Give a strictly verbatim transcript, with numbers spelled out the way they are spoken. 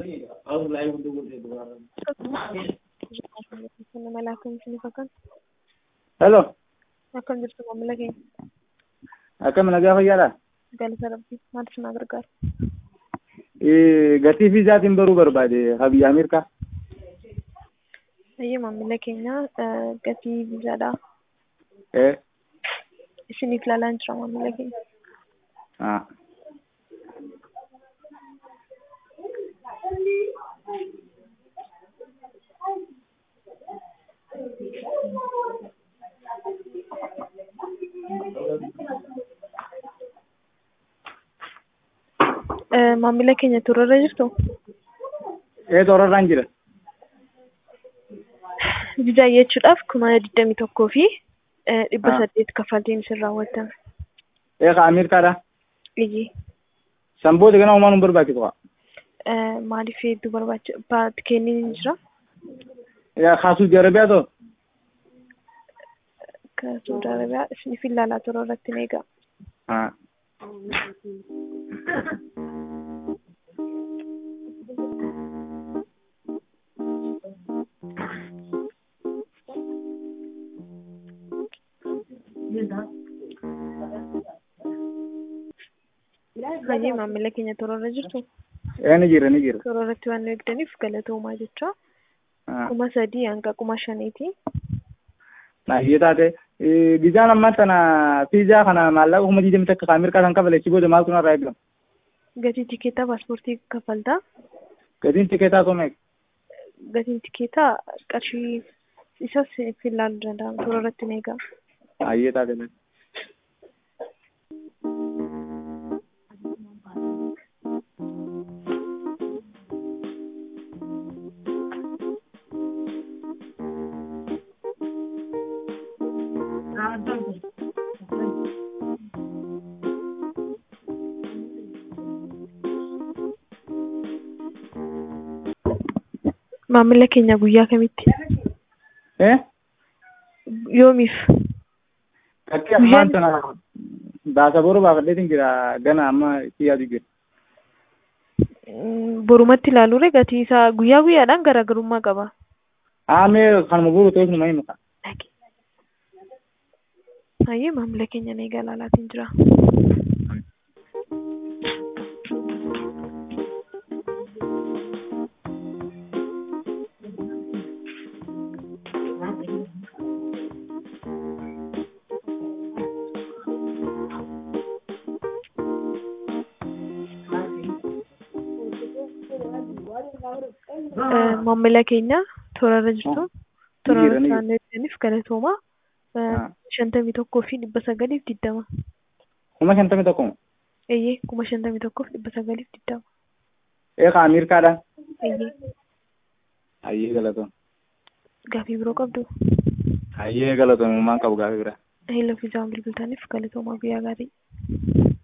Hello, Akan jirtu maamila keenya akkam nagaa fayyaadha? galata rabbii maal isin gargaaru? Gatii fiizaatiin baruu barbaade biyya Ameerikaa. Ayyee maamila keenya gatii viizaadha. Eh, Isiniif ilaalaan jira maamila keenya. ah. Maamila keenya turarra jirtu Eh, toorarraan jira. viizaa jechuudhaaf kuma digdamii tokkoo fi dhibba saddeet kaffaltiin isin raawwatame. Eh, ka Ameerikaadha. Iyyee Sanboota kana uumaan hin barbaachisu qaba. maaliif hedduu barbaacha paati kenniin jira? Eh, kaasuu jarabiyaa too. Ka Saudi Arabiyaa isiniif ilaalaa turarratti ni eega. Ah. Ayyee maamila keenya turarra jirtu Eh, ni jira ni jira. turarratti waan nu eegdaniif galatoomaa jecha Ah. kuma sadii hanga kuma shaniiti. Baay'ee taate viizaan ammaa kana fiizaa kana maallaqa kuma digdamii takka ka Ameerikaa kan kafale achi booda maaltu narraa eegama? Gatii tikeetaa paaspoortii kaffaltaa. Gatiin tikeetaa koo meeqa? Gatiin tikeetaa qarshii isas isiniif ilaaluu danda'ama turarratti ni eega. Baay'ee taate. Maamila keenya guyyaa kamitti? Eh? Yoomiif? Bakki ammaan sana baasa boru baafadheetiin jira gana amma itti yaadu jira. Borumatti ilaaluure gatii isaa guyyaa guyyaadhaan garaagarummaa qaba. Aamee kanuma boru ta'us numa himu. Ayyee maamila keenya ni ilaalaatiin jira. Maamila keenya toorarra jirtu toorarra isaan eeganiif galatoomaa shantamii tokkoo fi dhibba sagaliif digdama. Kuma shantamii tokko. Eeyyee kuma shantamii tokkoof dhibba sagaliif digdama. Eh, ka Ameerikaadha. Eeyyee Hayyee galatoom. gaafii biroo qabdu? Hayyee galatoom uumaan qabu gaafii biraa. Hello fiizaan bilbiltaniif galatoomaa guyyaa gaarii.